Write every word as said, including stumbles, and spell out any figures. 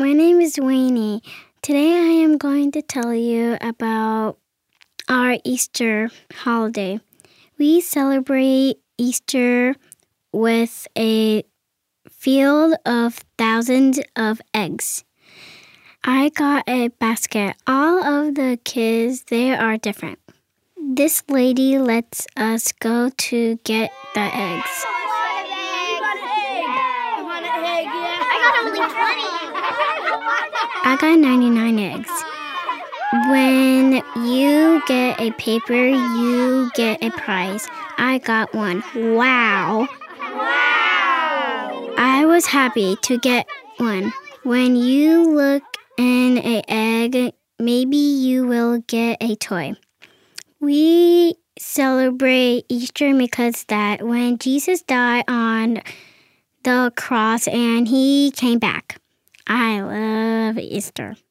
My name is Winnie. Today I am going to tell you about our Easter holiday. We celebrate Easter with a field of thousands of eggs. I got a basket. All of the kids there are different. This lady lets us go to get the eggs. I got ninety-nine eggs. When you get a paper, you get a prize. I got one. Wow! Wow! I was happy to get one. When you look in an egg, maybe you will get a toy. We celebrate Easter because that when Jesus died on the cross and he came back. I love Easter.